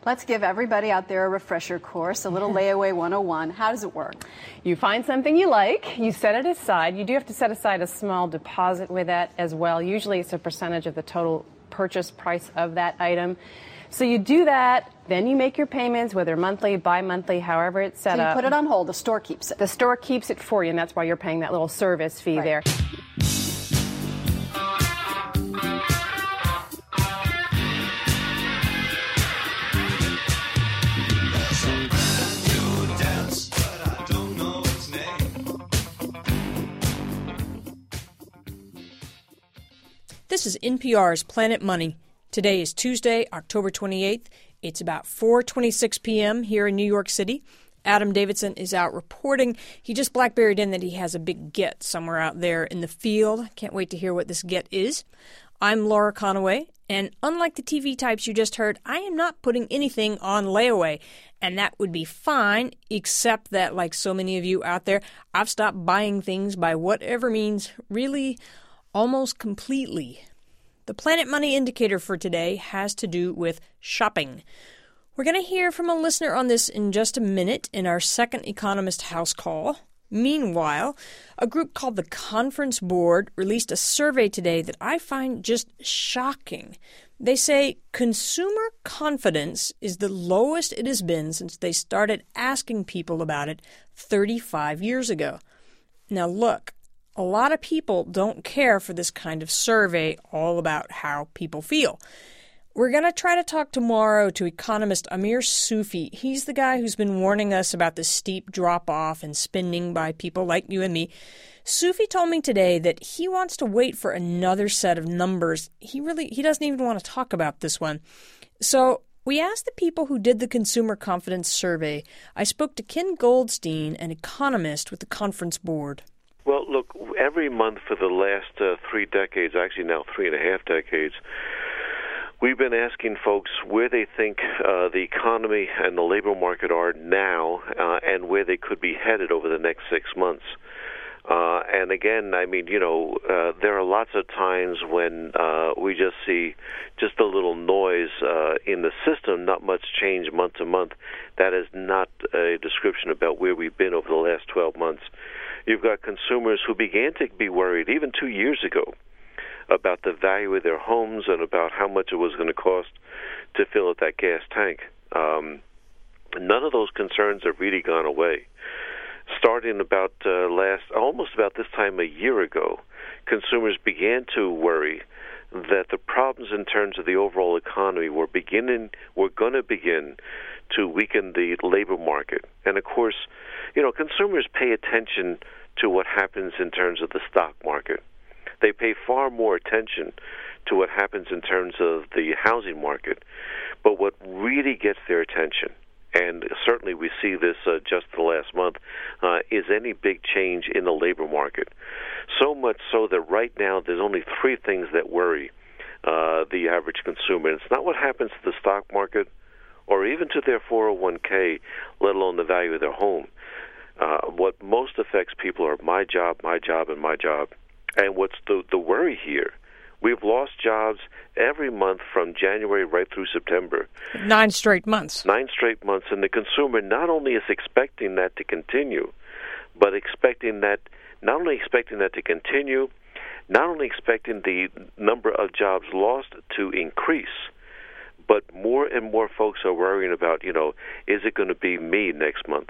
Let's give everybody out there a refresher course, a little layaway 101. How does it work? You find something you like, you set it aside. You do have to set aside a small deposit with that as well. Usually it's a percentage of the total purchase price of that item. So you do that, then you make your payments, whether monthly, bi-monthly, however it's set up. So you put it on hold, the store keeps it. The store keeps it for you, and that's why you're paying that little service fee there. This is NPR's Planet Money. Today is Tuesday, October 28th. It's about 4:26 p.m. here in New York City. Adam Davidson is out reporting. He just blackberried in that he has a big get somewhere out there in the field. Can't wait to hear what this get is. I'm Laura Conaway, and unlike the TV types you just heard, I am not putting anything on layaway. And that would be fine, except that, like so many of you out there, I've stopped buying things by whatever means, really almost completely. The Planet Money indicator for today has to do with shopping. We're going to hear from a listener on this in just a minute in our second Economist House call. Meanwhile, a group called the Conference Board released a survey today that I find just shocking. They say consumer confidence is the lowest it has been since they started asking people about it 35 years ago. Now look, a lot of people don't care for this kind of survey all about how people feel. We're going to try to talk tomorrow to economist Amir Sufi. He's the guy who's been warning us about the steep drop-off in spending by people like you and me. Sufi told me today that he wants to wait for another set of numbers. He doesn't even want to talk about this one. So we asked the people who did the Consumer Confidence Survey. I spoke to Ken Goldstein, an economist with the Conference Board. Well, look, every month for the last 3 decades, actually now 3.5 decades, we've been asking folks where they think the economy and the labor market are now and where they could be headed over the next 6 months. And again, I mean, there are lots of times when we just see just a little noise in the system, not much change month to month. That is not a description about where we've been over the last 12 months. You've got consumers who began to be worried even 2 years ago about the value of their homes and about how much it was going to cost to fill up that gas tank. None of those concerns have really gone away. Starting about almost about this time a year ago, consumers began to worry that the problems in terms of the overall economy were going to begin to weaken the labor market. And of course, consumers pay attention to what happens in terms of the stock market. They pay far more attention to what happens in terms of the housing market. But what really gets their attention, and certainly we see this just the last month, is any big change in the labor market. So much so that right now there's only 3 things that worry the average consumer. And it's not what happens to the stock market or even to their 401k, let alone the value of their home. What most affects people are my job, and my job. And what's the worry here? We've lost jobs every month from January right through September. 9 straight months. 9 straight months. And the consumer not only is expecting that to continue, but not only expecting that to continue, not only expecting the number of jobs lost to increase, but more and more folks are worrying about, is it going to be me next month?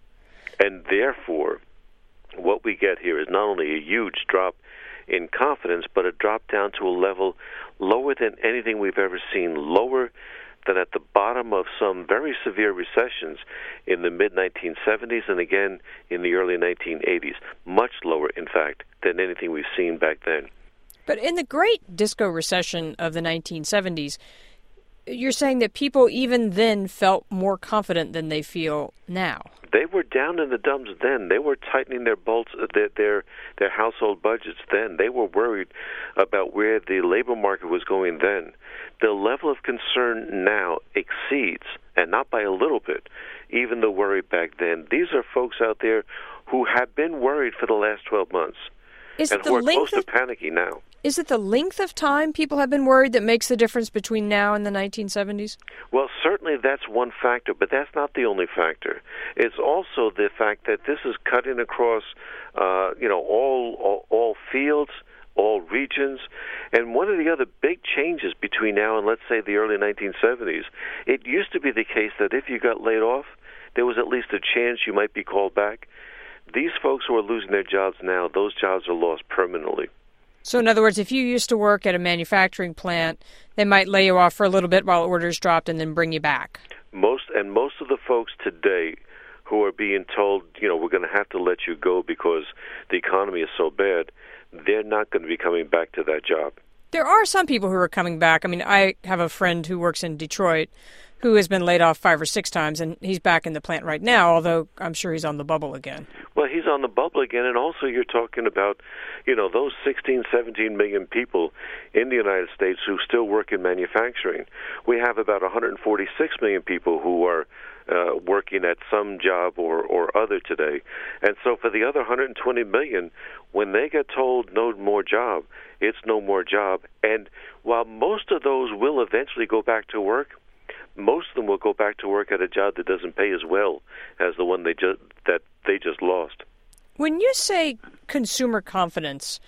And therefore, what we get here is not only a huge drop in confidence, but a drop down to a level lower than anything we've ever seen, lower than at the bottom of some very severe recessions in the mid-1970s and again in the early 1980s. Much lower, in fact, than anything we've seen back then. But in the great disco recession of the 1970s, you're saying that people even then felt more confident than they feel now. They were down in the dumps then. They were tightening their household budgets then. They were worried about where the labor market was going then. The level of concern now exceeds, and not by a little bit, even the worry back then. These are folks out there who have been worried for the last 12 months and who are close to panicking now. Is it the length of time people have been worried that makes the difference between now and the 1970s? Well, certainly that's one factor, but that's not the only factor. It's also the fact that this is cutting across, all fields, all regions. And one of the other big changes between now and, let's say, the early 1970s, it used to be the case that if you got laid off, there was at least a chance you might be called back. These folks who are losing their jobs now, those jobs are lost permanently. So in other words, if you used to work at a manufacturing plant, they might lay you off for a little bit while orders dropped and then bring you back. Most of the folks today who are being told, we're going to have to let you go because the economy is so bad, they're not going to be coming back to that job. There are some people who are coming back. I mean, I have a friend who works in Detroit who has been laid off 5 or 6 times, and he's back in the plant right now, although I'm sure he's on the bubble again. Well, he's on the bubble again, and also you're talking about, those 16, 17 million people in the United States who still work in manufacturing. We have about 146 million people who are working at some job or other today. And so for the other 120 million, when they get told no more job, it's no more job. And while most of those will eventually go back to work, most of them will go back to work at a job that doesn't pay as well as the one they just lost. When you say consumer confidence,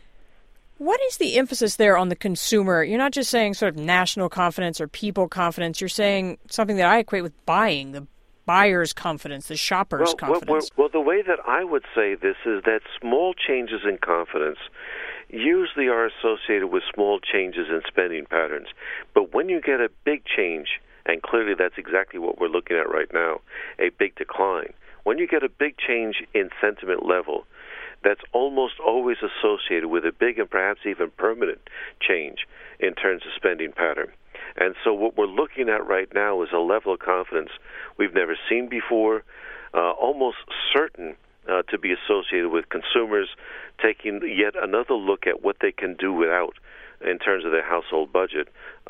what is the emphasis there on the consumer? You're not just saying sort of national confidence or people confidence. You're saying something that I equate with buying, the buyer's confidence, the shopper's confidence. Well, the way that I would say this is that small changes in confidence usually are associated with small changes in spending patterns. But when you get a big change, and clearly that's exactly what we're looking at right now, a big decline. When you get a big change in sentiment level, that's almost always associated with a big and perhaps even permanent change in terms of spending pattern. And so what we're looking at right now is a level of confidence we've never seen before, almost certain to be associated with consumers taking yet another look at what they can do without in terms of their household budget,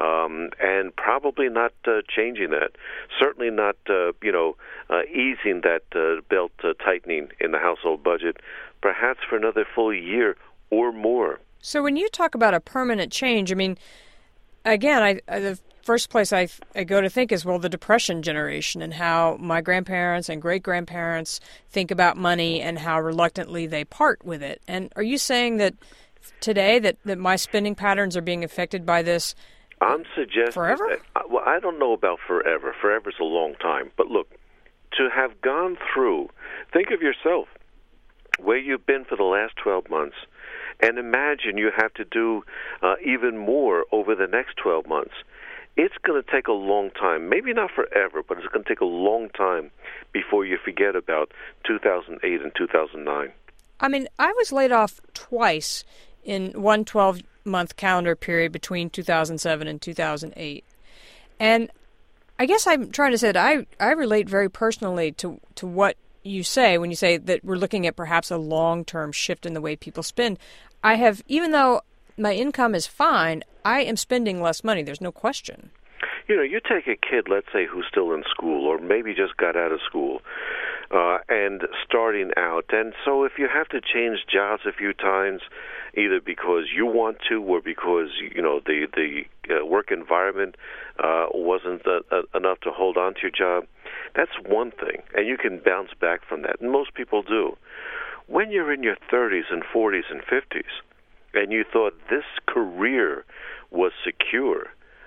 and probably not changing that. Certainly not, easing that belt tightening in the household budget, perhaps for another full year or more. So when you talk about a permanent change, I mean, again, the first place I go to think is, well, the Depression generation and how my grandparents and great-grandparents think about money and how reluctantly they part with it. And are you saying that today that my spending patterns are being affected by this? I'm suggesting forever? Well, I don't know about forever. Forever's a long time. But look, to have gone through, think of yourself, where you've been for the last 12 months, and imagine you have to do even more over the next 12 months. It's going to take a long time, maybe not forever, but it's going to take a long time before you forget about 2008 and 2009. I mean, I was laid off twice in one 12-month calendar period between 2007 and 2008. And I guess I'm trying to say that I relate very personally to what you say when you say that we're looking at perhaps a long-term shift in the way people spend. I have, even though my income is fine, I am spending less money. There's no question. You take a kid, let's say, who's still in school or maybe just got out of school and starting out. And so if you have to change jobs a few times, either because you want to or because, the work environment wasn't enough to hold on to your job, that's one thing. And you can bounce back from that. And most people do. When you're in your 30s and 40s and 50s, and you thought this career was secure,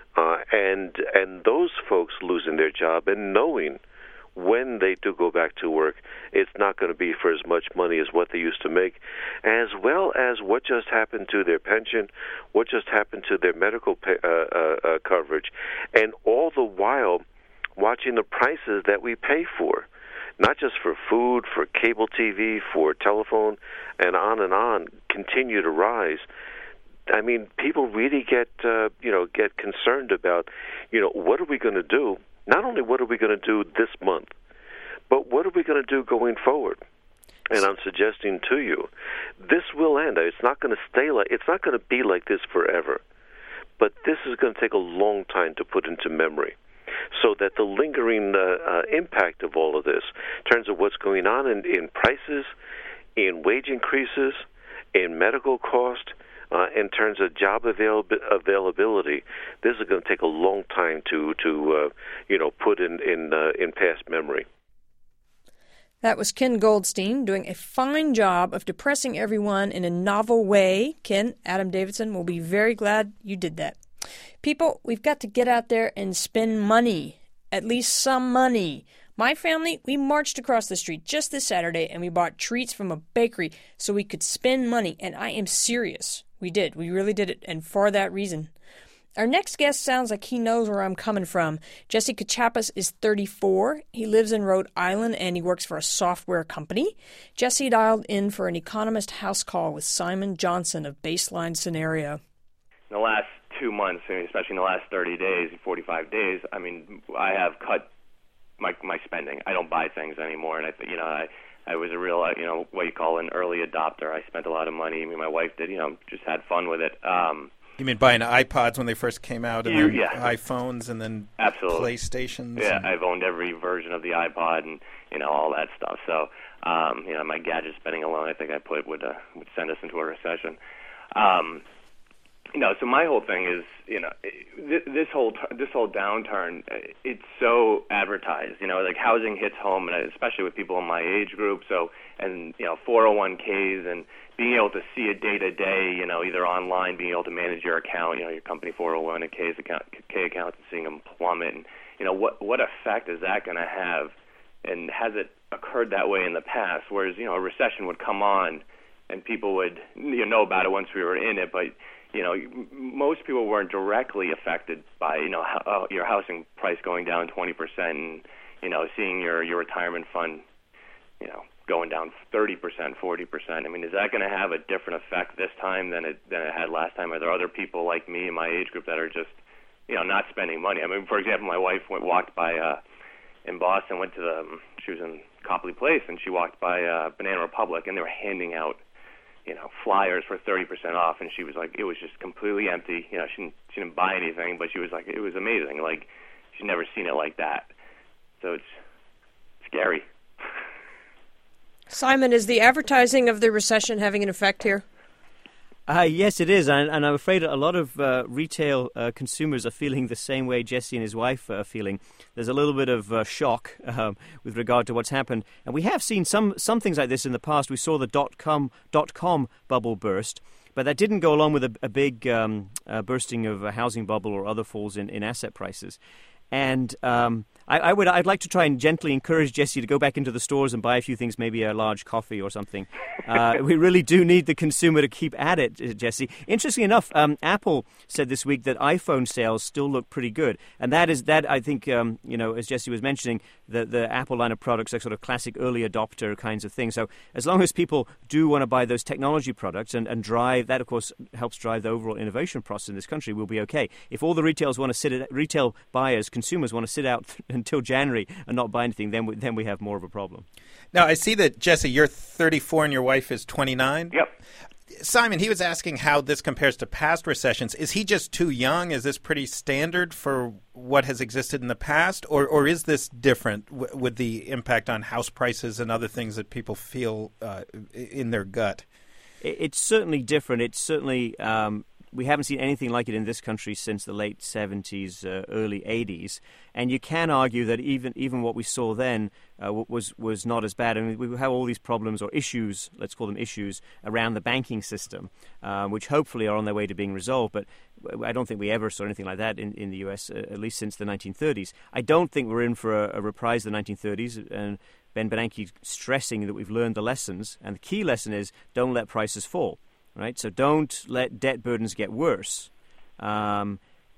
and those folks losing their job and knowing when they do go back to work, it's not going to be for as much money as what they used to make, as well as what just happened to their pension, what just happened to their medical coverage, and all the while watching the prices that we pay for, not just for food, for cable TV, for telephone, and on, continue to rise. I mean, people really get concerned about, what are we going to do? Not only what are we going to do this month, but what are we going to do going forward? And I'm suggesting to you, this will end. It's not going to it's not going to be like this forever. But this is going to take a long time to put into memory, so that the lingering impact of all of this, in terms of what's going on in prices, in wage increases, in medical cost, in terms of job availability, this is going to take a long time to put in past memory. That was Ken Goldstein doing a fine job of depressing everyone in a novel way. Ken, Adam Davidson will be very glad you did that. People, we've got to get out there and spend money, at least some money. My family, we marched across the street just this Saturday and we bought treats from a bakery so we could spend money. And I am serious. We did. We really did it. And for that reason. Our next guest sounds like he knows where I'm coming from. Jesse Kachapas is 34. He lives in Rhode Island and he works for a software company. Jesse dialed in for an Economist house call with Simon Johnson of Baseline Scenario. In the last 2 months, especially in the last 30 days, 45 days, I have cut my spending. I don't buy things anymore, and I was a real what you call an early adopter. I spent a lot of money. My wife did, just had fun with it. You mean buying iPods when they first came out, and then yeah. iPhones, and then Absolutely. PlayStations? Yeah, I've owned every version of the iPod and all that stuff. So my gadget spending alone, I think I put would send us into a recession. So my whole thing is, this whole downturn, it's so advertised. Like housing hits home, and especially with people in my age group. So, and 401ks and being able to see it day to day. Either online, being able to manage your account, your company 401k account, and seeing them plummet. And what effect is that going to have? And has it occurred that way in the past? Whereas a recession would come on, and people would know about it once we were in it, but most people weren't directly affected by, your housing price going down 20% and, seeing your retirement fund, going down 30%, 40%. Is that going to have a different effect this time than it had last time? Are there other people like me in my age group that are just, not spending money? For example, my wife walked by in Boston, she was in Copley Place, and she walked by Banana Republic, and they were handing out flyers for 30% off, and she was like, it was just completely empty. She didn't buy anything, but she was like, it was amazing. Like, she'd never seen it like that. So it's scary. Simon, is the advertising of the recession having an effect here? Yes, it is, and I'm afraid a lot of retail consumers are feeling the same way Jesse and his wife are feeling. There's a little bit of shock with regard to what's happened, and we have seen some things like this in the past. We saw the dot-com bubble burst, but that didn't go along with a big bursting of a housing bubble or other falls in asset prices. And I'd like to try and gently encourage Jesse to go back into the stores and buy a few things, maybe a large coffee or something. We really do need the consumer to keep at it, Jesse. Interestingly enough, Apple said this week that iPhone sales still look pretty good. And that I think, as Jesse was mentioning, the Apple line of products are sort of classic early adopter kinds of things. So as long as people do want to buy those technology products and drive, that of course helps drive the overall innovation process in this country, we'll be okay. If all the retail buyers, consumers want to sit out until January and not buy anything, then we have more of a problem. Now, I see that, Jesse, you're 34 and your wife is 29. Yep. Simon, he was asking how this compares to past recessions. Is he just too young? Is this pretty standard for what has existed in the past? Or is this different with the impact on house prices and other things that people feel in their gut? It's certainly different. It's certainly... we haven't seen anything like it in this country since the late 70s, early 80s. And you can argue that even what we saw then was not as bad. We have all these problems or issues, let's call them issues, around the banking system, which hopefully are on their way to being resolved. But I don't think we ever saw anything like that in the U.S., at least since the 1930s. I don't think we're in for a reprise of the 1930s. And Ben Bernanke stressing that we've learned the lessons. And the key lesson is don't let prices fall. Right, so don't let debt burdens get worse. Now,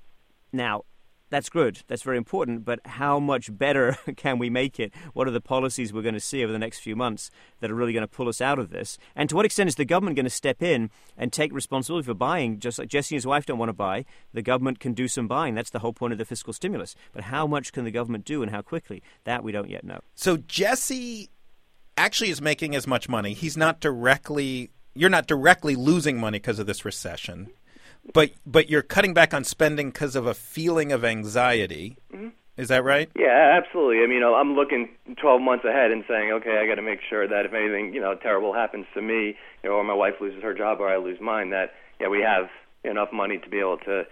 that's good. That's very important. But how much better can we make it? What are the policies we're going to see over the next few months that are really going to pull us out of this? And to what extent is the government going to step in and take responsibility for buying? Just like Jesse and his wife don't want to buy, the government can do some buying. That's the whole point of the fiscal stimulus. But how much can the government do and how quickly? That we don't yet know. So Jesse actually is making as much money. He's not directly... You're not directly losing money because of this recession, but you're cutting back on spending because of a feeling of anxiety. Mm-hmm. Is that right? Yeah, absolutely. I'm looking 12 months ahead and saying, okay, I got to make sure that if anything, terrible happens to me, or my wife loses her job or I lose mine, that, we have enough money to be able to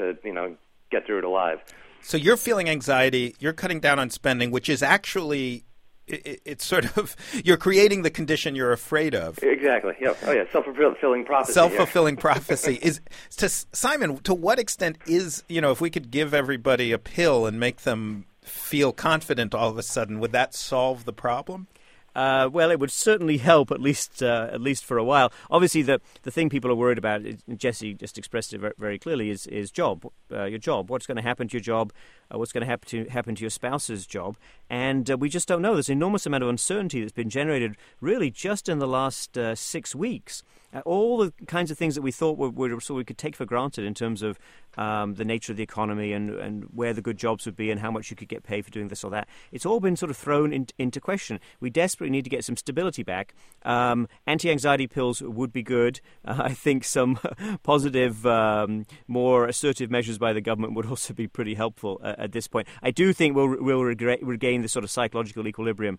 get through it alive. So you're feeling anxiety, you're cutting down on spending, which is actually, it's sort of, you're creating the condition you're afraid of. Exactly. Yeah. Oh, yeah. Self-fulfilling prophecy. Self-fulfilling prophecy. Simon, to what extent is, if we could give everybody a pill and make them feel confident all of a sudden, would that solve the problem? Well, it would certainly help, at least for a while. Obviously, the thing people are worried about, Jesse just expressed it very clearly, is your job. What's going to happen to your job? What's going to happen to your spouse's job? And we just don't know. There's an enormous amount of uncertainty that's been generated really just in the last 6 weeks. All the kinds of things that we thought we could take for granted in terms of the nature of the economy and where the good jobs would be and how much you could get paid for doing this or that. It's all been sort of thrown into question. We desperately need to get some stability back. Anti-anxiety pills would be good. I think some positive, more assertive measures by the government would also be pretty helpful at this point. I do think we'll regain this sort of psychological equilibrium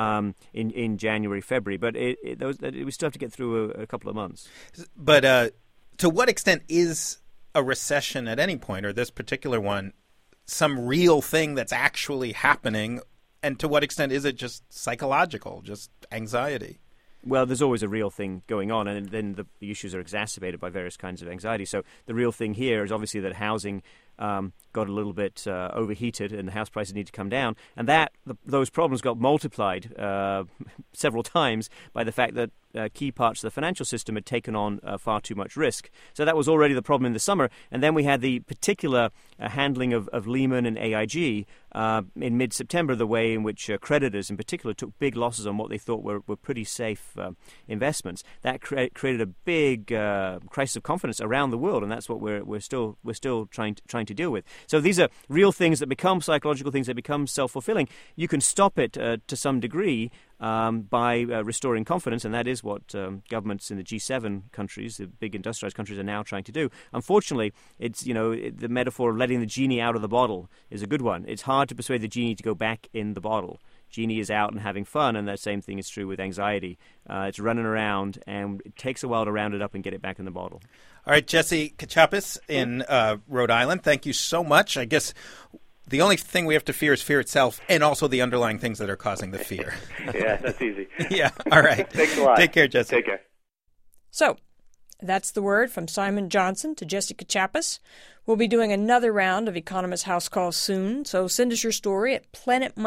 in January, February, but we still have to get through a couple of months. But to what extent is a recession at any point, or this particular one, some real thing that's actually happening? And to what extent is it just psychological, just anxiety? Well, there's always a real thing going on, and then the issues are exacerbated by various kinds of anxiety. So the real thing here is obviously that housing got a little bit overheated and the house prices need to come down. And those problems got multiplied several times by the fact that key parts of the financial system had taken on far too much risk. So that was already the problem in the summer. And then we had the particular handling of Lehman and AIG in mid-September, the way in which creditors in particular took big losses on what they thought were pretty safe investments. That created a big crisis of confidence around the world, and that's what we're still trying to deal with. So these are real things that become psychological things that become self-fulfilling. You can stop it to some degree by restoring confidence, and that is what governments in the G7 countries, the big industrialized countries, are now trying to do. Unfortunately, it's the metaphor of letting the genie out of the bottle is a good one. It's hard to persuade the genie to go back in the bottle. Genie is out and having fun, and that same thing is true with anxiety. It's running around, and it takes a while to round it up and get it back in the bottle. All right, Jesse Katsopas in Rhode Island, thank you so much. I guess the only thing we have to fear is fear itself, and also the underlying things that are causing the fear. Yeah, that's easy. Yeah, all right. Thanks a lot. Take care, Jesse. Take care. So, that's the word from Simon Johnson to Jesse Katsopas. We'll be doing another round of Economist House Calls soon, so send us your story at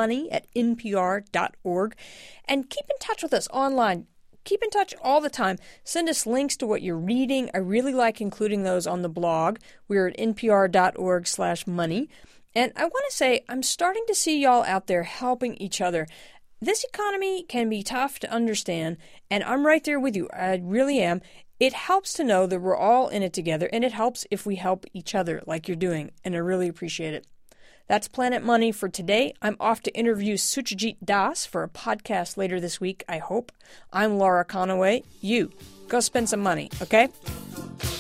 planetmoney@npr.org. And keep in touch with us online. Keep in touch all the time. Send us links to what you're reading. I really like including those on the blog. We're at npr.org/money. And I want to say, I'm starting to see y'all out there helping each other. This economy can be tough to understand, and I'm right there with you. I really am. It helps to know that we're all in it together, and it helps if we help each other like you're doing, and I really appreciate it. That's Planet Money for today. I'm off to interview Suchajit Das for a podcast later this week, I hope. I'm Laura Conaway. You, go spend some money, okay?